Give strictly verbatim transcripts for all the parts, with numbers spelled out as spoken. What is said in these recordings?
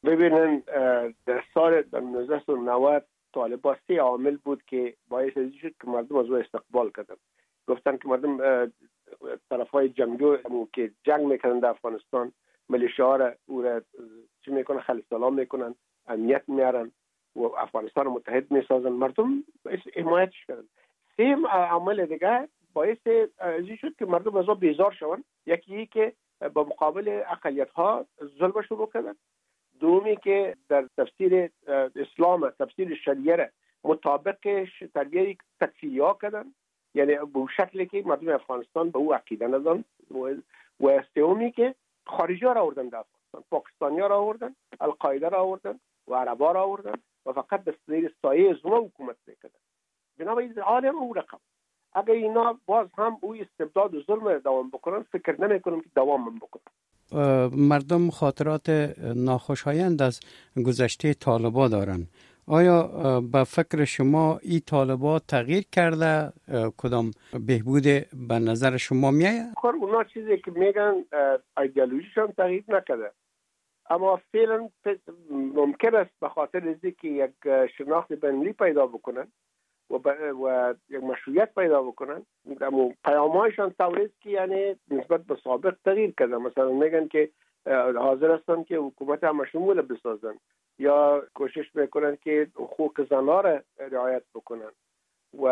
ببینن در سال نوزده و نود طالبان سه عامل بود که باعث از شد که مردم از او استقبال کردن. گفتن که مردم طرفای جنگجو که جنگ میکنن در افغانستان، ملیشه‌ها را او را چی میکنن، خل سلام میکنن، امنیت میارن و افغانستان رو متحد میسازن. مردم حمایتش کردن. سه عامل دیگه باعث از شد که مردم از او بیزار شوند. یکی که با مقابل اقلیت‌ها ظلم شروع کردن. دومی که در تفسیر اسلام تفسیر شریعه مطابق تربیه تکفیری‌ها کردن، یعنی به شکلی که مردم افغانستان به او عقیده ندارن. و سومی که خارجی‌ها را آوردن در افغانستان، پاکستانی‌ها را آوردن، القاعده را آوردن و عرب‌ها را آوردن و فقط به زیر سایه زما حکومت می‌کردن. بنابراین عالم او رقم اگر اینا باز هم او استبداد و ظلم دوام بکنن، فکر نمی‌کنم که دوام بکنن. مردم خاطرات ناخوشایند از گذشته طالبان دارن. آیا به فکر شما این طالبان تغییر کرده؟ کدام بهبود به نظر شما میآید؟ خب اونا چیزی که میگن ایدئولوژیشون تغییر نکرده، اما فعلا ممکن است به خاطر از اینکه یک شناخت بین‌المللی پیدا بکنن و, و یک مشروعیت پیدا بکنن، اما پیام‌هایشان طوری است که یعنی نسبت به سابق تغییر کرده. مثلا میگن که حاضر هستن که حکومت همشمول بسازن یا کوشش میکنن که حقوق زن‌ها را رعایت بکنن و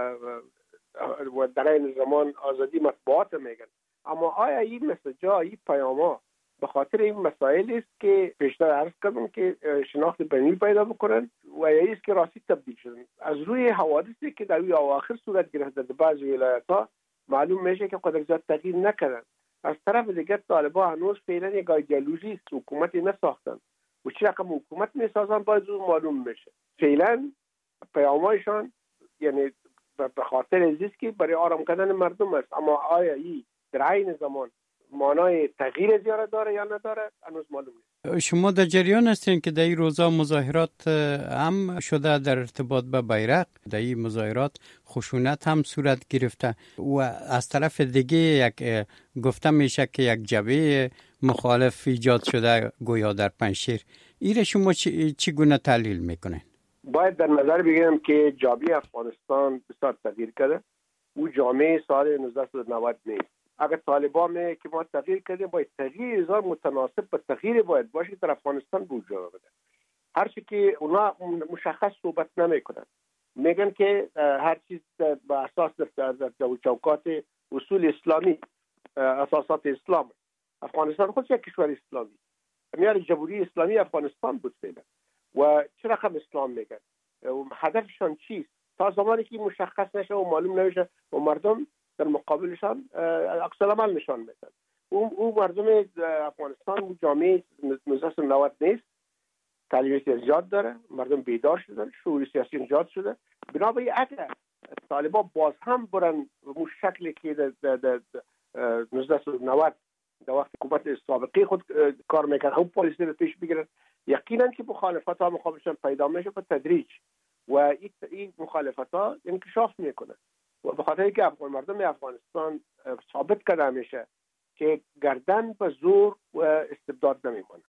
و در این زمان آزادی مطبوعات میگن. اما آیا این مسیج‌ها، این پیام‌ها به خاطر این مسائل است که پیشتر عرض کردم که شناخت بین‌المللی پیدا بکنن و یا است که راستی تبدیل شدن؟ از روی حوادثی که در اواخر صورت گرفته در بعضی ولایت‌ها معلوم میشه که قدر زیاد تغییر نکردن. از طرف دیگر طالبان هنوز فعلا یک ایدئولوژی حکومتی نساختن و چه رقم حکومت میسازن باید زود معلوم میشه. فعلا پیام‌هایشان یعنی به خاطر ازیست که برای آرام کردن مردم است، اما آیا این در عین زمان معنای تغییر زیاره داره یا نداره هنوز معلوم نیست. شما در جریان هستین که در این روزا مظاهرات هم شده در ارتباط به بیرق، در این مظاهرات خشونت هم صورت گرفته و از طرف دیگه یک گفته میشه که یک جبهه مخالف ایجاد شده گویا در پنجشیر. این شما چگونه تحلیل میکنین؟ باید در نظر بگیریم که جامعه افغانستان بسیار تغییر کرده. او جامعه سال نوزده و نود نیست. اگر طالبان میگه که ما تغییر کردیم، باید تغییر ازار متناسب با تغییر باید باشه که در افغانستان وجود بده. هر چی که اونا مشخص صحبت نمیکنن، میگن که هر چیز به اساس در چوکات اصول اسلامی، اساسات اسلام. افغانستان خودش یک کشور اسلامی، میاره جمهوری اسلامی افغانستان بود فعلا. و چه رقم اسلام میگن؟ هدفشان چیست؟ تا زمانی که مشخص نشه و معلوم نشه و مردم در مقابلشان عکس العمل نشان میدن. اون او مردم افغانستان و جامعه نوزده و نود نیست. تعلیم زیاد داره، مردم بیدار شدن، شعور سیاسی ایجاد شده. بنابراین اگر طالبان باز هم برن به شکلی که در نوزده و نود در وقت حکومت سابقه خود کار میکنن، هم پالیسی رو پیش بگیرن، یقینا که مخالفت ها مخالفشان پیدا میشه به تدریج و این مخالفت ها انکشاف میکنه و به خاطر اینکه افغان مردم افغانستان ثابت کرده میشه که گردن به زور و استبداد نمیمونه.